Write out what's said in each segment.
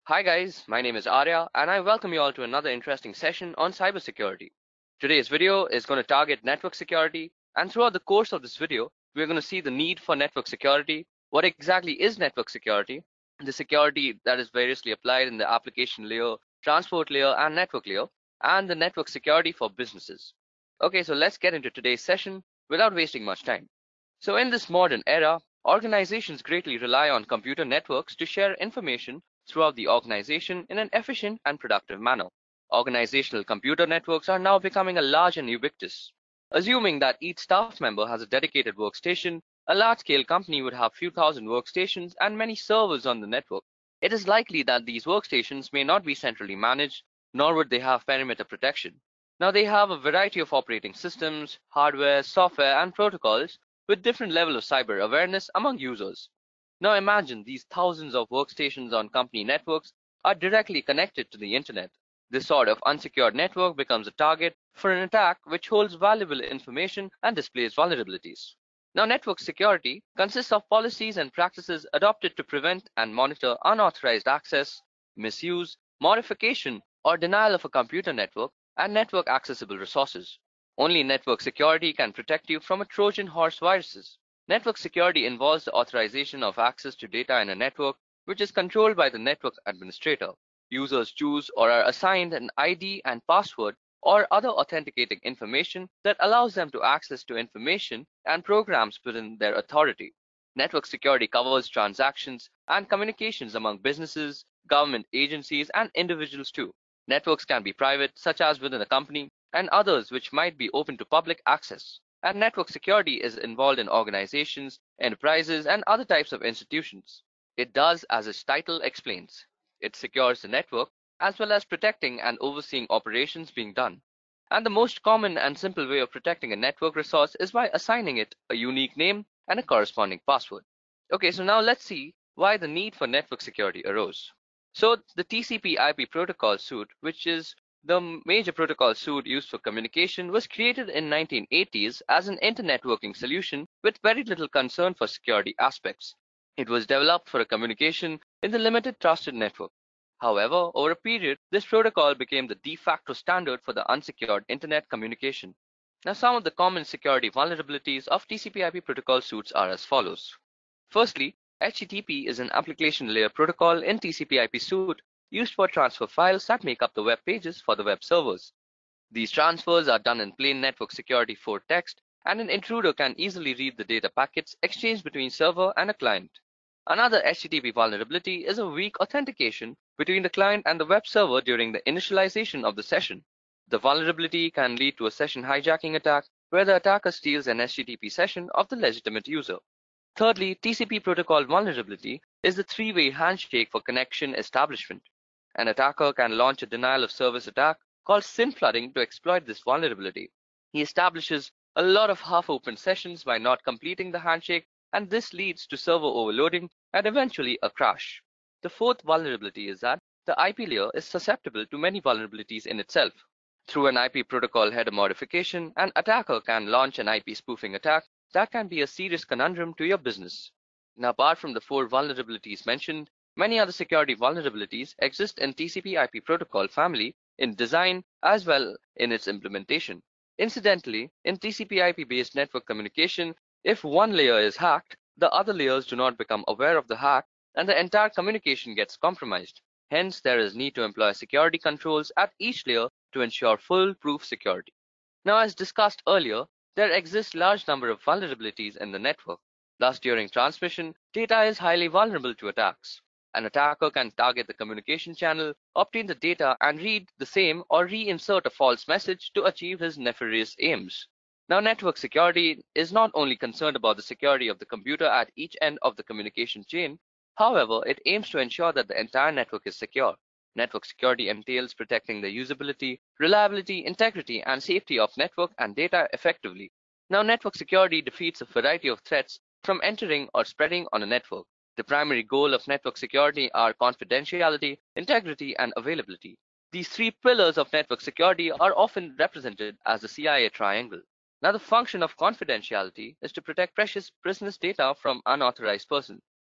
Hi guys, my name is Arya and I welcome you all to another interesting session on cybersecurity. Today's video is going to target network security, and throughout the course of this video, we're going to see the need for network security, what exactly is network security, the security that is variously applied in the application layer, transport layer, and network layer, and the network security for businesses. Okay, so let's get into today's session without wasting much time. So in this modern era, organizations greatly rely on computer networks to share information throughout the organization in an efficient and productive manner. Organizational computer networks are now becoming a large and ubiquitous. Assuming that each staff member has a dedicated workstation, a large-scale company would have few thousand workstations and many servers on the network. It is likely that these workstations may not be centrally managed, nor would they have perimeter protection. Now they have a variety of operating systems, hardware, software, and protocols with different level of cyber awareness among users. Now imagine these thousands of workstations on company networks are directly connected to the internet. This sort of unsecured network becomes a target for an attack which holds valuable information and displays vulnerabilities. Now network security consists of policies and practices adopted to prevent and monitor unauthorized access, misuse, modification, or denial of a computer network and network accessible resources. Only network security can protect you from a Trojan horse viruses. Network security involves the authorization of access to data in a network, which is controlled by the network administrator. Users choose or are assigned an ID and password or other authenticating information that allows them to access to information and programs within their authority. Network security covers transactions and communications among businesses, government agencies, and individuals too. Networks can be private, such as within a company, and others which might be open to public access. And network security is involved in organizations, enterprises, and other types of institutions. It does as its title explains. It secures the network as well as protecting and overseeing operations being done. And the most common and simple way of protecting a network resource is by assigning it a unique name and a corresponding password. Okay, so now let's see why the need for network security arose. So the TCP/IP protocol suite, which is the major protocol suite used for communication, was created in 1980s as an internetworking solution with very little concern for security aspects. It was developed for a communication in the limited trusted network. However, over a period, this protocol became the de facto standard for the unsecured internet communication. Now, some of the common security vulnerabilities of TCP/IP protocol suites are as follows. Firstly, HTTP is an application layer protocol in TCP/IP suite used for transfer files that make up the web pages for the web servers. These transfers are done in plain network security for text, and an intruder can easily read the data packets exchanged between server and a client. Another HTTP vulnerability is a weak authentication between the client and the web server during the initialization of the session. The vulnerability can lead to a session hijacking attack where the attacker steals an HTTP session of the legitimate user. Thirdly, TCP protocol vulnerability is the three-way handshake for connection establishment. An attacker can launch a denial of service attack called SIM flooding to exploit this vulnerability. He establishes a lot of half-open sessions by not completing the handshake, and this leads to server overloading and eventually a crash. The fourth vulnerability is that the IP layer is susceptible to many vulnerabilities in itself. Through an IP protocol header modification, an attacker can launch an IP spoofing attack that can be a serious conundrum to your business. Now, apart from the four vulnerabilities mentioned, many other security vulnerabilities exist in TCP/IP protocol family in design as well in its implementation. Incidentally, in TCP/IP based network communication, if one layer is hacked, the other layers do not become aware of the hack and the entire communication gets compromised. Hence, there is need to employ security controls at each layer to ensure foolproof security. Now, as discussed earlier, there exists large number of vulnerabilities in the network. Thus, during transmission, data is highly vulnerable to attacks. An attacker can target the communication channel, obtain the data, and read the same or reinsert a false message to achieve his nefarious aims. Now, network security is not only concerned about the security of the computer at each end of the communication chain. However, it aims to ensure that the entire network is secure. Network security entails protecting the usability, reliability, integrity, and safety of network and data effectively. Now, network security defeats a variety of threats from entering or spreading on a network. The primary goal of network security are confidentiality, integrity, and availability. These three pillars of network security are often represented as the CIA triangle. Now, the function of confidentiality is to protect precious business data from unauthorized persons.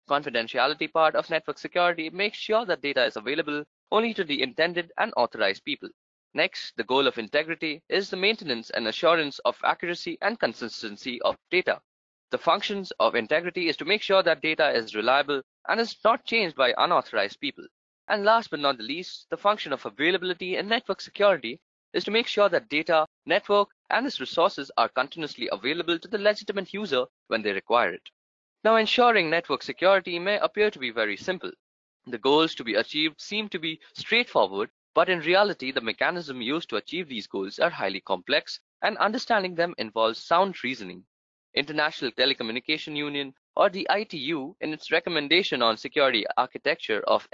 Confidentiality part of network security makes sure that data is available only to the intended and authorized people. Next, the goal of integrity is the maintenance and assurance of accuracy and consistency of data. The functions of integrity is to make sure that data is reliable and is not changed by unauthorized people. And last but not the least, the function of availability in network security is to make sure that data, network, and its resources are continuously available to the legitimate user when they require it. Now, ensuring network security may appear to be very simple. The goals to be achieved seem to be straightforward, but in reality, the mechanism used to achieve these goals are highly complex, and understanding them involves sound reasoning. International Telecommunication Union, or the ITU, in its recommendation on security architecture of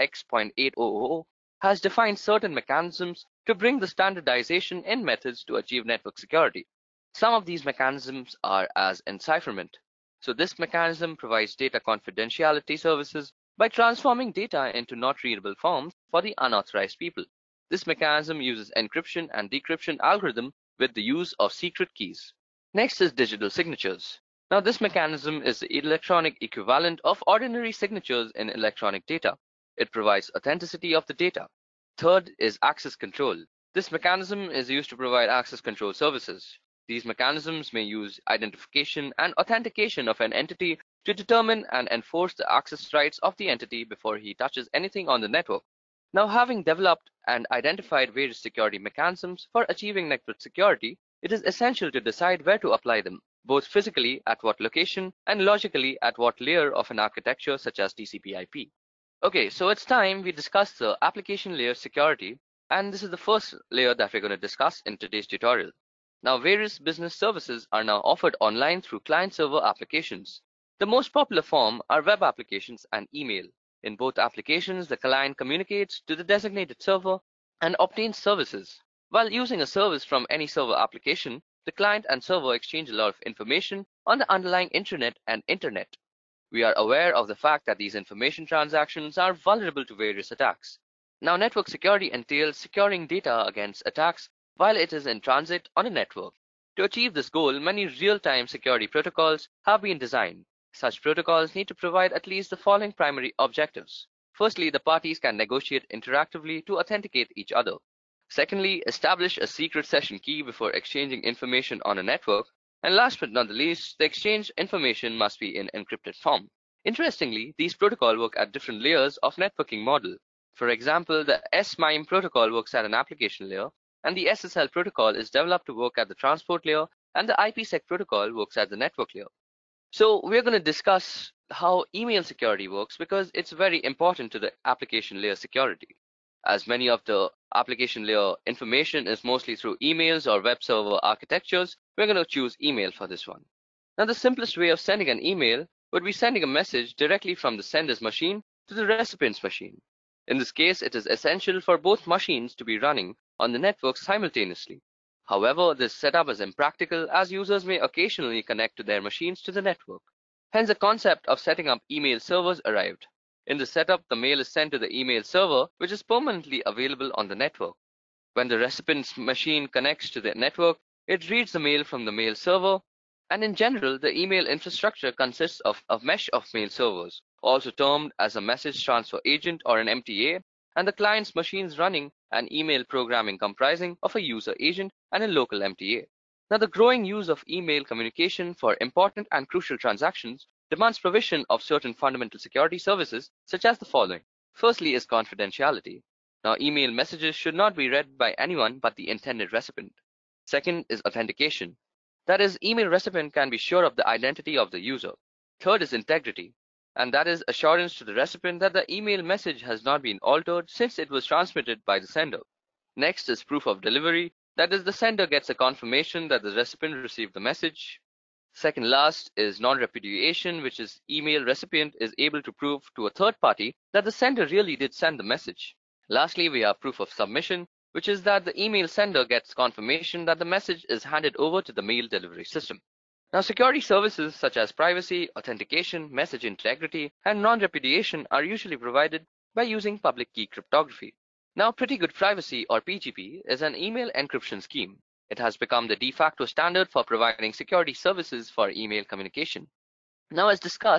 X.800, has defined certain mechanisms to bring the standardization in methods to achieve network security. Some of these mechanisms are as encipherment. So this mechanism provides data confidentiality services by transforming data into not readable forms for the unauthorized people. This mechanism uses encryption and decryption algorithm with the use of secret keys. Next is digital signatures. Now this mechanism is the electronic equivalent of ordinary signatures in electronic data. It provides authenticity of the data. Third is access control. This mechanism is used to provide access control services. These mechanisms may use identification and authentication of an entity to determine and enforce the access rights of the entity before he touches anything on the network. Now, having developed and identified various security mechanisms for achieving network security, it is essential to decide where to apply them, both physically at what location and logically at what layer of an architecture such as TCP/IP. Okay, so it's time we discuss the application layer security, and this is the first layer that we're going to discuss in today's tutorial. Now, various business services are now offered online through client-server applications. The most popular form are web applications and email. In both applications, the client communicates to the designated server and obtains services. While using a service from any server application, the client and server exchange a lot of information on the underlying intranet and internet. We are aware of the fact that these information transactions are vulnerable to various attacks. Now, network security entails securing data against attacks while it is in transit on a network. To achieve this goal, many real-time security protocols have been designed. Such protocols need to provide at least the following primary objectives. Firstly, the parties can negotiate interactively to authenticate each other. Secondly, establish a secret session key before exchanging information on a network. And last but not the least, the exchange information must be in encrypted form. Interestingly, these protocols work at different layers of networking model. For example, the S-MIME protocol works at an application layer, and the SSL protocol is developed to work at the transport layer, and the IPsec protocol works at the network layer. So we're going to discuss how email security works because it's very important to the application layer security. As many of the application layer information is mostly through emails or web server architectures, we're going to choose email for this one. Now, the simplest way of sending an email would be sending a message directly from the sender's machine to the recipient's machine. In this case, it is essential for both machines to be running on the network simultaneously. However, this setup is impractical as users may occasionally connect to their machines to the network. Hence, the concept of setting up email servers arrived. In the setup, the mail is sent to the email server, which is permanently available on the network. When the recipient's machine connects to the network, it reads the mail from the mail server, and in general, the email infrastructure consists of a mesh of mail servers, also termed as a message transfer agent or an MTA, and the client's machines running an email programming comprising of a user agent and a local MTA. Now, the growing use of email communication for important and crucial transactions demands provision of certain fundamental security services, such as the following. Firstly is confidentiality. Now, email messages should not be read by anyone but the intended recipient. Second is authentication. That is, email recipient can be sure of the identity of the user. Third is integrity, and that is assurance to the recipient that the email message has not been altered since it was transmitted by the sender. Next is proof of delivery. That is, the sender gets a confirmation that the recipient received the message. Second last is non-repudiation, which is email recipient is able to prove to a third party that the sender really did send the message. Lastly, we have proof of submission, which is that the email sender gets confirmation that the message is handed over to the mail delivery system. Now, security services such as privacy, authentication, message integrity, and non-repudiation are usually provided by using public key cryptography. Now, Pretty Good Privacy, or PGP, is an email encryption scheme. It has become the de facto standard for providing security services for email communication. Now, as discussed,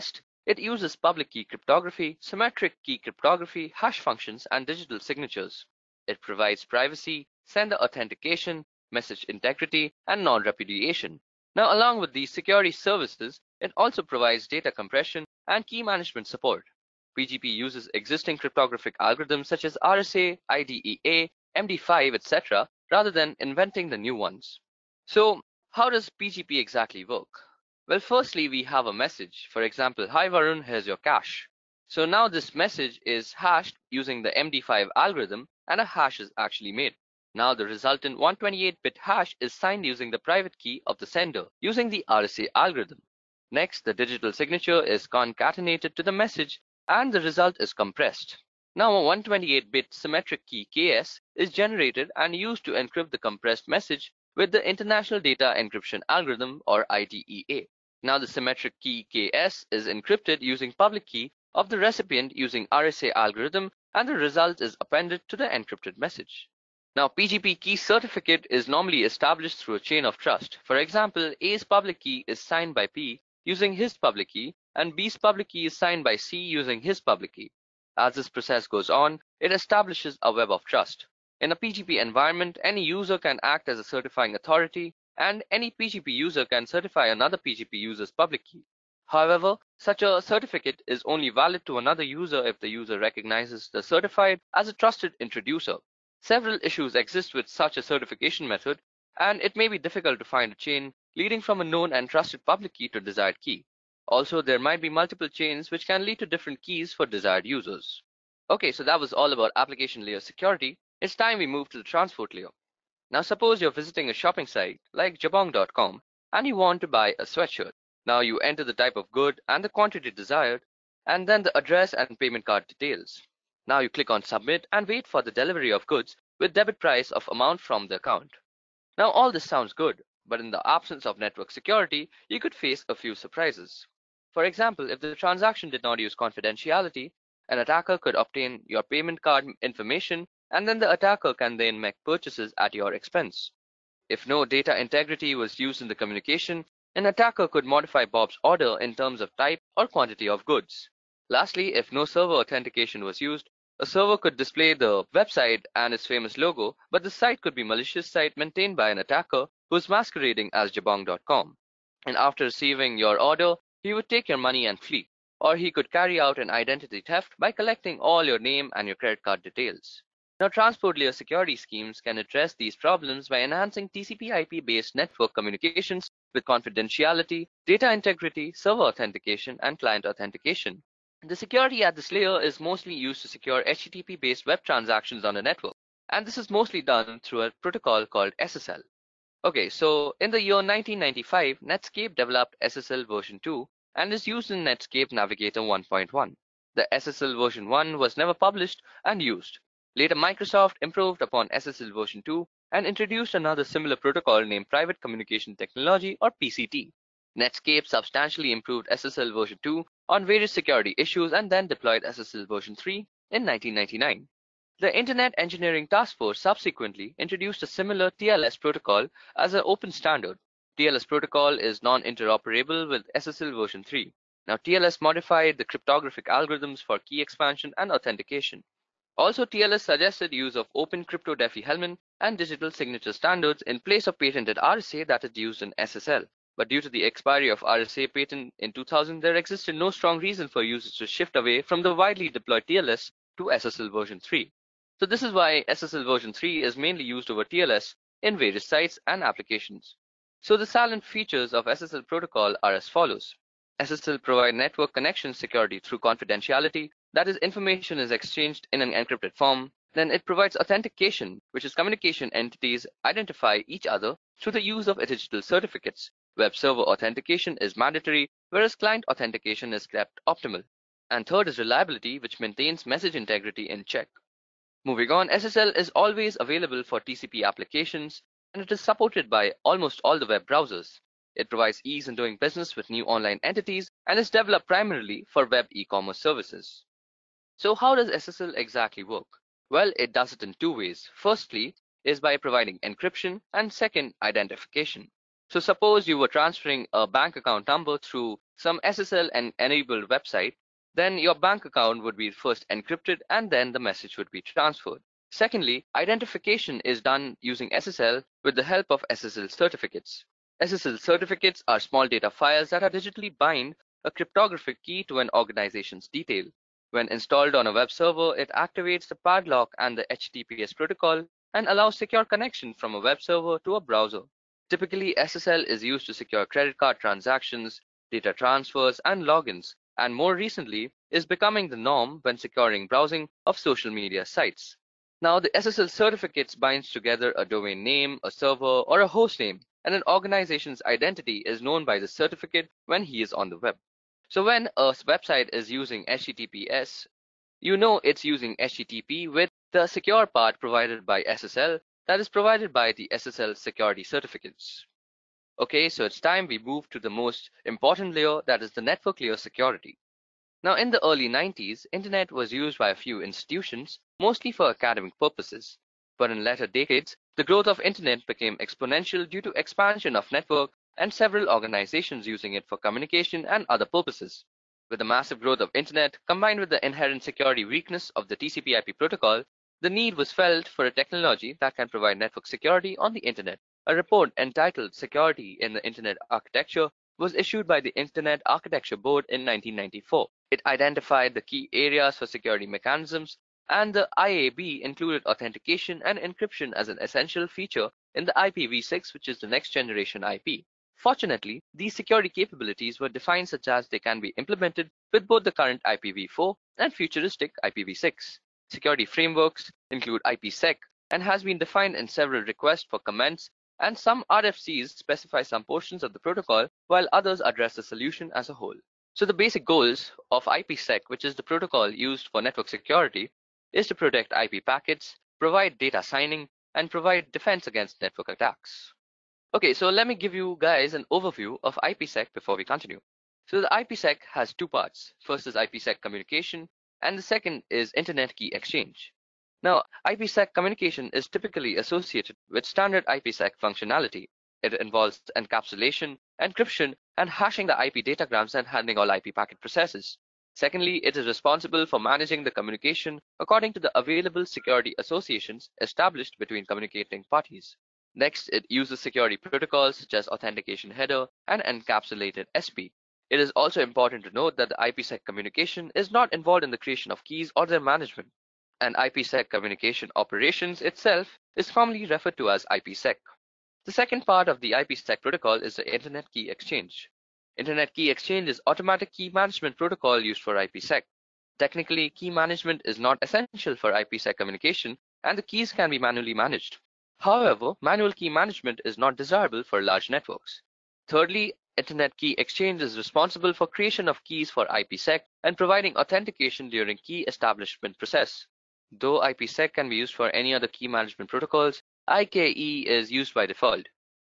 It uses public key cryptography, symmetric key cryptography, hash functions, and digital signatures. It provides privacy, sender authentication, message integrity, and non-repudiation. Now, along with these security services, it also provides data compression and key management support. PGP uses existing cryptographic algorithms such as RSA, IDEA, MD5, etc., rather than inventing the new ones. So, how does PGP exactly work? Well, firstly, we have a message. For example, hi Varun, here's your cash. So now this message is hashed using the MD5 algorithm and a hash is actually made. Now the resultant 128-bit hash is signed using the private key of the sender using the RSA algorithm. Next, the digital signature is concatenated to the message and the result is compressed. Now a 128-bit symmetric key KS is generated and used to encrypt the compressed message with the International Data Encryption Algorithm or IDEA. Now the symmetric key KS is encrypted using public key of the recipient using RSA algorithm and the result is appended to the encrypted message. Now PGP key certificate is normally established through a chain of trust. For example, A's public key is signed by P using his public key and B's public key is signed by C using his public key. As this process goes on, it establishes a web of trust. In a PGP environment, any user can act as a certifying authority, and any PGP user can certify another PGP user's public key. However, such a certificate is only valid to another user if the user recognizes the certified as a trusted introducer. Several issues exist with such a certification method, and it may be difficult to find a chain leading from a known and trusted public key to desired key. Also, there might be multiple chains which can lead to different keys for desired users. Okay, so that was all about application layer security. It's time we move to the transport layer. Now suppose you're visiting a shopping site like jabong.com and you want to buy a sweatshirt. Now you enter the type of good and the quantity desired and then the address and payment card details. Now you click on submit and wait for the delivery of goods with debit price of amount from the account. Now all this sounds good, but in the absence of network security, you could face a few surprises. For example, if the transaction did not use confidentiality, an attacker could obtain your payment card information and then the attacker can then make purchases at your expense. If no data integrity was used in the communication, an attacker could modify Bob's order in terms of type or quantity of goods. Lastly, if no server authentication was used, a server could display the website and its famous logo, but the site could be a malicious site maintained by an attacker who is masquerading as jabong.com. And after receiving your order, he would take your money and flee. Or he could carry out an identity theft by collecting all your name and your credit card details. Now, transport layer security schemes can address these problems by enhancing TCP/IP-based network communications with confidentiality, data integrity, server authentication, and client authentication. The security at this layer is mostly used to secure HTTP-based web transactions on a network, and this is mostly done through a protocol called SSL. Okay, so in the year 1995, Netscape developed SSL version 2 and is used in Netscape Navigator 1.1. The SSL version 1 was never published and used. Later, Microsoft improved upon SSL version 2 and introduced another similar protocol named Private Communication Technology or PCT. Netscape substantially improved SSL version 2 on various security issues and then deployed SSL version 3 in 1999. The Internet Engineering Task Force subsequently introduced a similar TLS protocol as an open standard. TLS protocol is non-interoperable with SSL version 3. Now, TLS modified the cryptographic algorithms for key expansion and authentication. Also, TLS suggested use of open crypto Diffie-Hellman and digital signature standards in place of patented RSA that is used in SSL. But due to the expiry of RSA patent in 2000, there existed no strong reason for users to shift away from the widely deployed TLS to SSL version 3. So this is why SSL version 3 is mainly used over TLS in various sites and applications. So the salient features of SSL protocol are as follows. SSL provide network connection security through confidentiality, that is, information is exchanged in an encrypted form. Then it provides authentication, which is communication entities identify each other through the use of digital certificates. Web server authentication is mandatory, whereas client authentication is kept optimal. And third is reliability, which maintains message integrity in check. Moving on, SSL is always available for TCP applications, and it is supported by almost all the web browsers. It provides ease in doing business with new online entities and is developed primarily for web e-commerce services. So how does SSL exactly work? Well, it does it in two ways. Firstly is by providing encryption, and second, identification. So suppose you were transferring a bank account number through some SSL-enabled website, then your bank account would be first encrypted and then the message would be transferred. Secondly, identification is done using SSL with the help of SSL certificates. SSL certificates are small data files that are digitally bind a cryptographic key to an organization's detail. When installed on a web server, it activates the padlock and the HTTPS protocol and allows secure connection from a web server to a browser. Typically, SSL is used to secure credit card transactions, data transfers, and logins, and more recently is becoming the norm when securing browsing of social media sites. Now, the SSL certificates binds together a domain name, a server, or a host name, and an organization's identity is known by the certificate when he is on the web. So when a website is using HTTPS, you know it's using HTTP with the secure part provided by SSL that is provided by the SSL security certificates. Okay, so it's time we move to the most important layer, that is the network layer security. Now, in the early 90s, internet was used by a few institutions, mostly for academic purposes. But in later decades, the growth of internet became exponential due to expansion of network and several organizations using it for communication and other purposes. With the massive growth of internet combined with the inherent security weakness of the TCP/IP protocol, the need was felt for a technology that can provide network security on the internet. A report entitled Security in the Internet Architecture was issued by the Internet Architecture Board in 1994. It identified the key areas for security mechanisms, and the IAB included authentication and encryption as an essential feature in the IPv6, which is the next generation IP. Fortunately, these security capabilities were defined such as they can be implemented with both the current IPv4 and futuristic IPv6. Security frameworks include IPsec and has been defined in several requests for comments, and some RFCs specify some portions of the protocol while others address the solution as a whole. So the basic goals of IPsec, which is the protocol used for network security, is to protect IP packets, provide data signing, and provide defense against network attacks. Okay, so let me give you guys an overview of IPsec before we continue. So the IPsec has two parts. First is IPsec communication, and the second is Internet Key Exchange. Now, IPsec communication is typically associated with standard IPsec functionality. It involves encapsulation, encryption, and hashing the IP datagrams and handling all IP packet processes. Secondly, it is responsible for managing the communication according to the available security associations established between communicating parties. Next, it uses security protocols such as authentication header and encapsulated SP. It is also important to note that the IPsec communication is not involved in the creation of keys or their management. And IPsec communication operations itself is commonly referred to as IPsec. The second part of the IPsec protocol is the Internet Key Exchange. Internet Key Exchange is automatic key management protocol used for IPsec. Technically, key management is not essential for IPsec communication, and the keys can be manually managed. However, manual key management is not desirable for large networks. Thirdly, Internet Key Exchange is responsible for creation of keys for IPsec and providing authentication during key establishment process. Though IPsec can be used for any other key management protocols, IKE is used by default.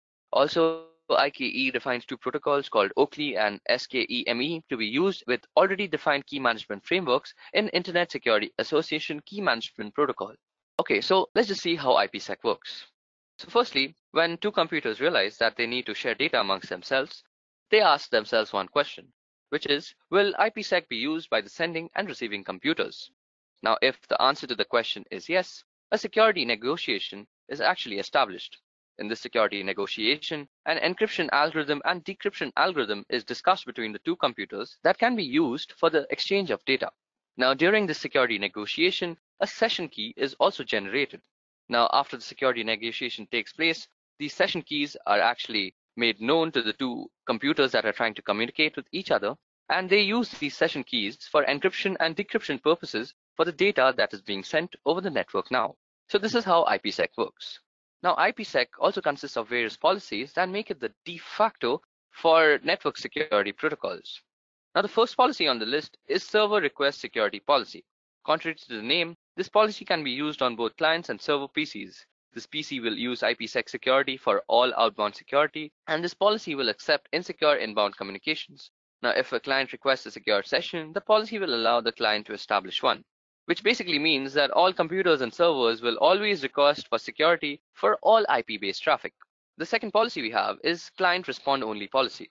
Also, IKE defines two protocols called Oakley and SKEME to be used with already defined key management frameworks in Internet Security Association Key Management Protocol. Okay, so let's just see how IPsec works. So firstly, when two computers realize that they need to share data amongst themselves, they ask themselves one question, which is, will IPsec be used by the sending and receiving computers? Now, if the answer to the question is yes, a security negotiation is actually established. In this security negotiation, an encryption algorithm and decryption algorithm is discussed between the two computers that can be used for the exchange of data. Now, during the security negotiation, a session key is also generated. Now, after the security negotiation takes place, these session keys are actually made known to the two computers that are trying to communicate with each other, and they use these session keys for encryption and decryption purposes for the data that is being sent over the network now. So this is how IPsec works. Now, IPsec also consists of various policies that make it the de facto for network security protocols. Now, the first policy on the list is Server Request Security Policy. Contrary to the name, this policy can be used on both clients and server PCs. This PC will use IPsec security for all outbound security, and this policy will accept insecure inbound communications. Now, if a client requests a secure session, the policy will allow the client to establish one, which basically means that all computers and servers will always request for security for all IP-based traffic. The second policy we have is Client Respond Only policy.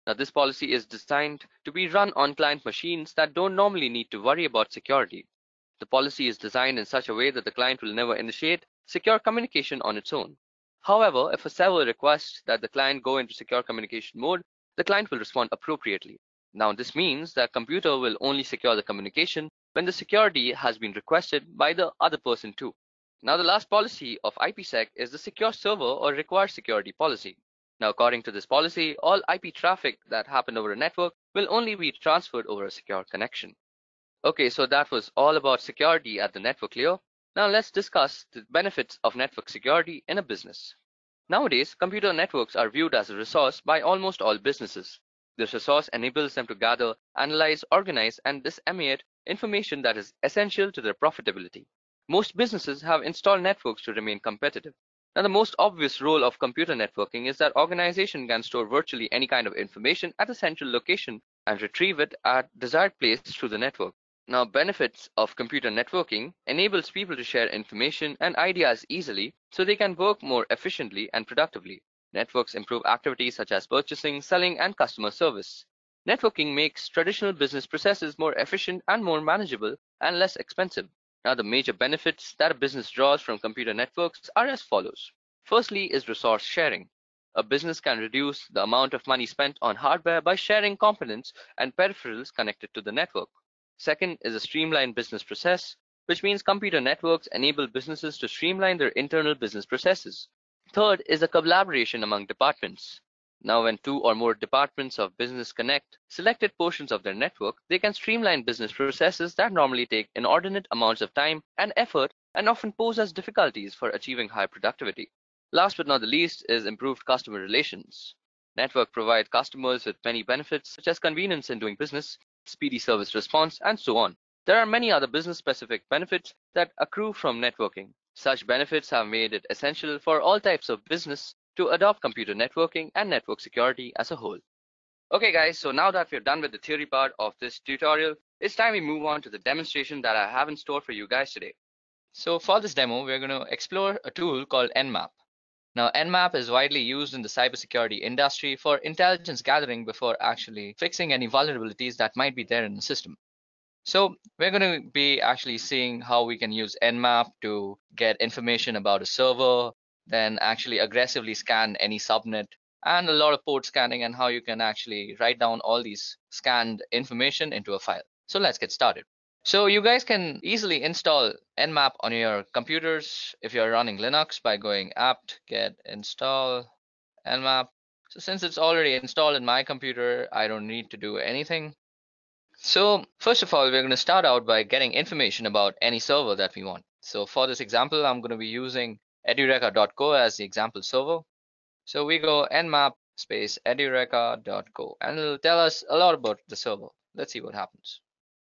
Now, this policy is designed to be run on client machines that don't normally need to worry about security. The policy is designed in such a way that the client will never initiate secure communication on its own. However, if a server requests that the client go into secure communication mode, the client will respond appropriately. Now, this means that computer will only secure the communication when the security has been requested by the other person too. Now, the last policy of IPsec is the secure server or required security policy. Now, according to this policy, all IP traffic that happened over a network will only be transferred over a secure connection. Okay, so that was all about security at the network layer. Now let's discuss the benefits of network security in a business. Nowadays, computer networks are viewed as a resource by almost all businesses. This resource enables them to gather, analyze, organize, and disseminate information that is essential to their profitability. Most businesses have installed networks to remain competitive. Now, the most obvious role of computer networking is that organization can store virtually any kind of information at a central location and retrieve it at desired place through the network. Now, benefits of computer networking enables people to share information and ideas easily so they can work more efficiently and productively. Networks improve activities such as purchasing, selling, and customer service. Networking makes traditional business processes more efficient and more manageable and less expensive. Now, the major benefits that a business draws from computer networks are as follows. Firstly is resource sharing. A business can reduce the amount of money spent on hardware by sharing components and peripherals connected to the network. Second is a streamlined business process, which means computer networks enable businesses to streamline their internal business processes. Third is a collaboration among departments. Now, when two or more departments of business connect selected portions of their network, they can streamline business processes that normally take inordinate amounts of time and effort and often pose as difficulties for achieving high productivity. Last but not the least is improved customer relations. Network provide customers with many benefits such as convenience in doing business, speedy service response, and so on. There are many other business-specific benefits that accrue from networking. Such benefits have made it essential for all types of business to adopt computer networking and network security as a whole. Okay guys, so now that we're done with the theory part of this tutorial, it's time we move on to the demonstration that I have in store for you guys today. So for this demo, we're going to explore a tool called Nmap. Now, Nmap is widely used in the cybersecurity industry for intelligence gathering before actually fixing any vulnerabilities that might be there in the system. So we're going to be actually seeing how we can use Nmap to get information about a server, then actually aggressively scan any subnet, and a lot of port scanning, and how you can actually write down all these scanned information into a file. So let's get started. So you guys can easily install Nmap on your computers if you're running Linux by going apt get install Nmap. So since it's already installed in my computer, I don't need to do anything. So first of all, we're going to start out by getting information about any server that we want. So for this example, I'm going to be using edureka.co as the example server. So we go nmap space edureka.co and it'll tell us a lot about the server. Let's see what happens.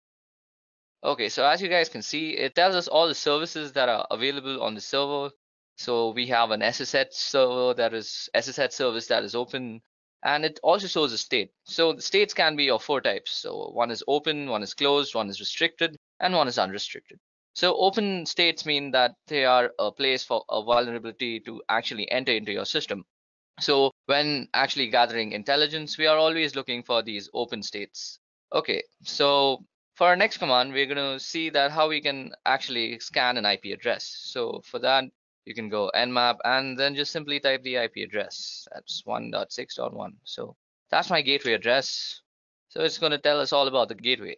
Okay, so as you guys can see, it tells us all the services that are available on the server. So we have an SSH server SSH service that is open, and it also shows a state. So the states can be of four types. So one is open, one is closed, one is restricted, and one is unrestricted. So open states mean that they are a place for a vulnerability to actually enter into your system. So when actually gathering intelligence, we are always looking for these open states. Okay, so for our next command, we're going to see that how we can actually scan an IP address. So for that, you can go nmap and then just simply type the IP address. That's 1.6.1. So that's my gateway address. So it's going to tell us all about the gateway.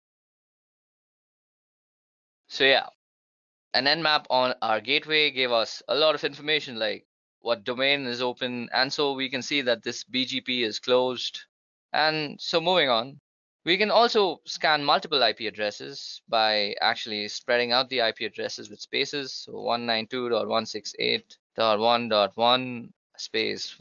So yeah, an nmap on our gateway gave us a lot of information like what domain is open. And so we can see that this BGP is closed. And so moving on. We can also scan multiple IP addresses by actually spreading out the IP addresses with spaces. So 192.168.1.1 space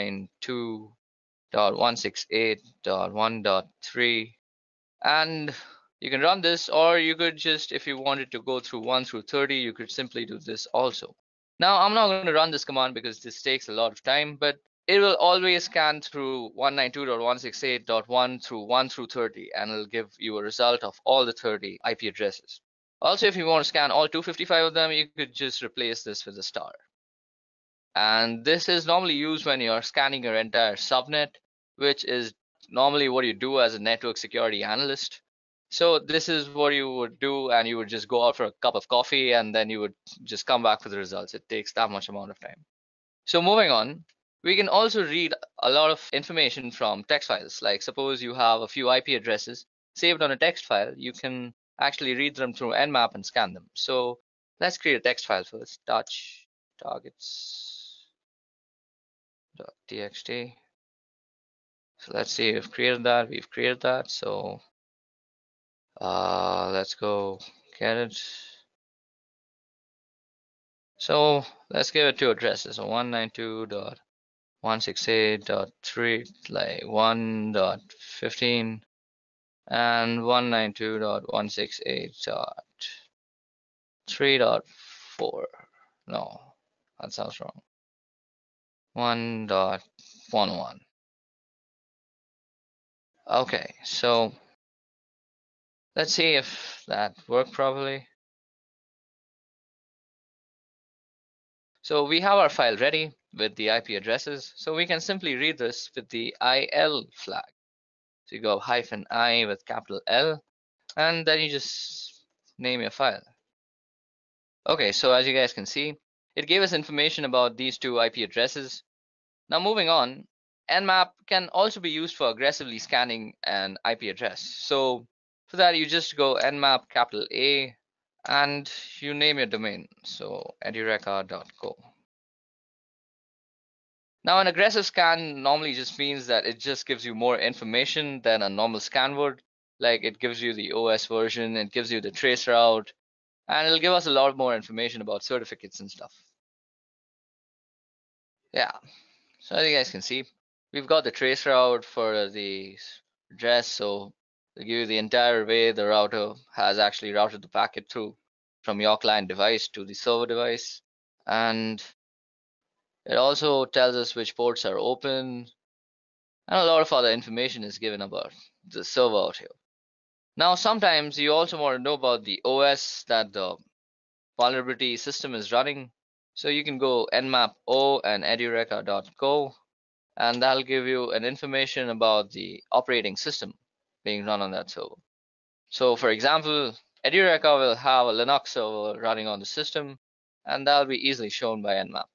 192.168.1.3. And you can run this, or you could just, if you wanted to go through 1 through 30, you could simply do this also. Now, I'm not going to run this command because this takes a lot of time, but it will always scan through 192.168.1 through 1 through 30, and it'll give you a result of all the 30 IP addresses. Also, if you want to scan all 255 of them, you could just replace this with a star. And this is normally used when you're scanning your entire subnet, which is normally what you do as a network security analyst. So this is what you would do, and you would just go out for a cup of coffee and then you would just come back with the results. It takes that much amount of time. So moving on, we can also read a lot of information from text files. Like suppose you have a few IP addresses saved on a text file, you can actually read them through Nmap and scan them. So let's create a text file first. Touch targets.txt. So let's see, we've created that. So let's go get it. So let's give it two addresses. So 192.168.3 like 1.15 and 192.168.3.4. No, that sounds wrong. 1.11. Okay, so let's see if that worked properly. So we have our file ready with the IP addresses. So we can simply read this with the IL flag. So you go -I with capital L, and then you just name your file. Okay, so as you guys can see, it gave us information about these two IP addresses. Now moving on, Nmap can also be used for aggressively scanning an IP address. So for that, you just go nmap capital A and you name your domain. So edureka.co. Now an aggressive scan normally just means that it just gives you more information than a normal scan would. Like it gives you the OS version, it gives you the trace route, and it'll give us a lot more information about certificates and stuff. Yeah, so as you guys can see, we've got the trace route for the address. So they give you the entire way the router has actually routed the packet through from your client device to the server device. And it also tells us which ports are open, and a lot of other information is given about the server out here. Now, sometimes you also want to know about the OS that the vulnerability system is running. So you can go nmap o and edureka.co, and that'll give you an information about the operating system being run on that server. So for example, Edureka will have a Linux server running on the system, and that'll be easily shown by nmap.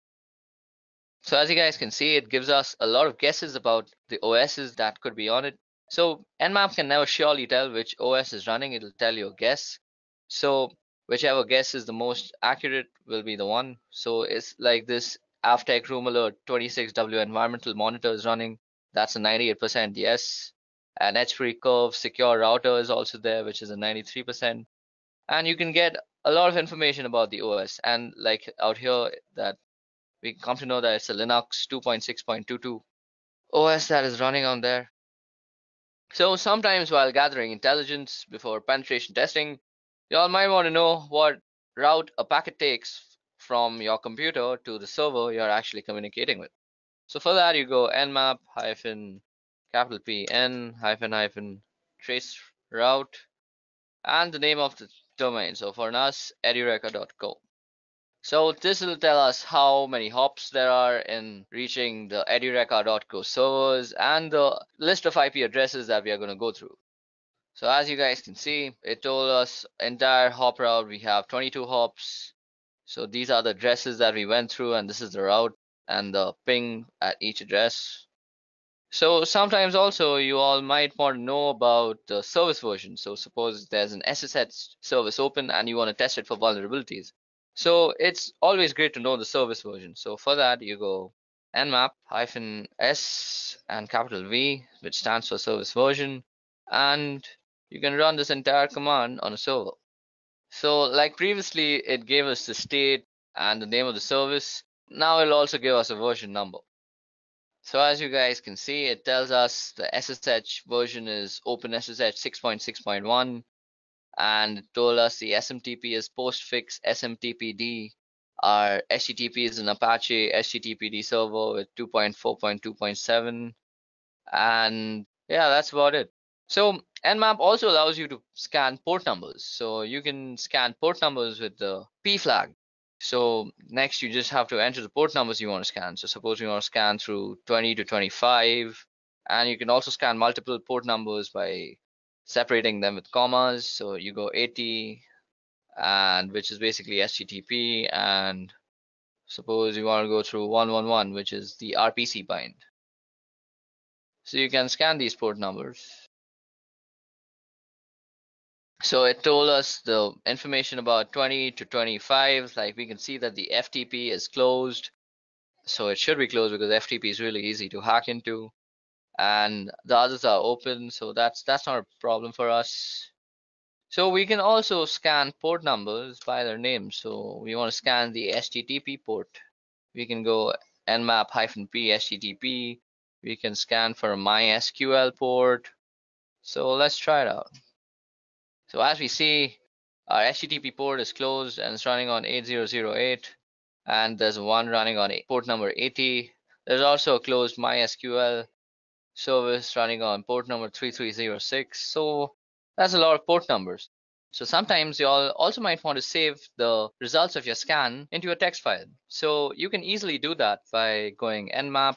So as you guys can see, it gives us a lot of guesses about the OSs that could be on it. So Nmap can never surely tell which OS is running, it'll tell you a guess. So whichever guess is the most accurate will be the one. So it's like this Avtech Room Alert 26W environmental monitor is running. That's a 98% yes. And H3 Curve secure router is also there, which is a 93%. And you can get a lot of information about the OS. And like out here, that we come to know that it's a Linux 2.6.22 OS that is running on there. So sometimes while gathering intelligence before penetration testing, you all might want to know what route a packet takes from your computer to the server you're actually communicating with. So for that, you go nmap capital P N trace route and the name of the domain. So for us, edureka.co. So this will tell us how many hops there are in reaching the edureka.co servers and the list of IP addresses that we are going to go through. So as you guys can see, it told us entire hop route. We have 22 hops. So these are the addresses that we went through, and this is the route and the ping at each address. So sometimes also you all might want to know about the service version. So suppose there's an SSH service open and you want to test it for vulnerabilities. So it's always great to know the service version. So for that, you go nmap-s and capital V, which stands for service version, and you can run this entire command on a server. So like previously, it gave us the state and the name of the service. Now it'll also give us a version number. So as you guys can see, it tells us the SSH version is OpenSSH 6.6.1. And it told us the SMTP is postfix SMTPD. Our HTTP is an Apache HTTPD server with 2.4.2.7. And yeah, that's about it. So Nmap also allows you to scan port numbers. So you can scan port numbers with the P flag. So next you just have to enter the port numbers you want to scan. So suppose you want to scan through 20 to 25 And you can also scan multiple port numbers by separating them with commas. So you go 80, and which is basically HTTP, and suppose you want to go through 111, which is the RPC bind. So you can scan these port numbers. So it told us the information about 20 to 25. Like we can see that the FTP is closed. So it should be closed because FTP is really easy to hack into. And the others are open, so that's not a problem for us. So we can also scan port numbers by their name. So we want to scan the HTTP port. We can go nmap-p HTTP. We can scan for MySQL port. So let's try it out. So as we see, our HTTP port is closed and it's running on 8008, and there's one running on port number 80. There's also a closed MySQL service running on port number 3306. So that's a lot of port numbers. So sometimes you all also might want to save the results of your scan into a text file. So you can easily do that by going nmap-f.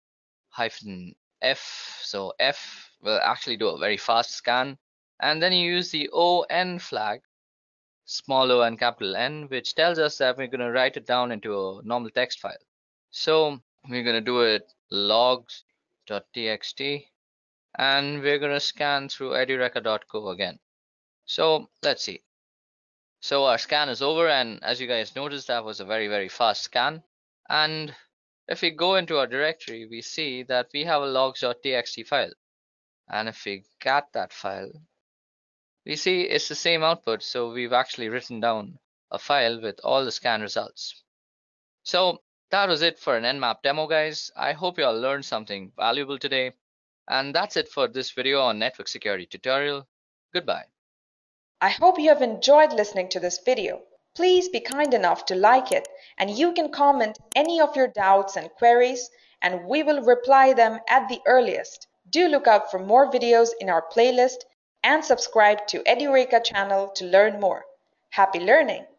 So F will actually do a very fast scan. And then you use the ON flag, small o and capital N, which tells us that we're going to write it down into a normal text file. So we're going to do it logs.txt, and we're going to scan through edureka.co again. So let's see. So our scan is over, and as you guys noticed, that was a very, very fast scan. And if we go into our directory, we see that we have a logs.txt file. And if we get that file, we see it's the same output. So we've actually written down a file with all the scan results. So that was it for an Nmap demo, guys. I hope you all learned something valuable today. And that's it for this video on network security tutorial. Goodbye. I hope you have enjoyed listening to this video. Please be kind enough to like it, and you can comment any of your doubts and queries, and we will reply them at the earliest. Do look out for more videos in our playlist and subscribe to Edureka channel to learn more. Happy learning!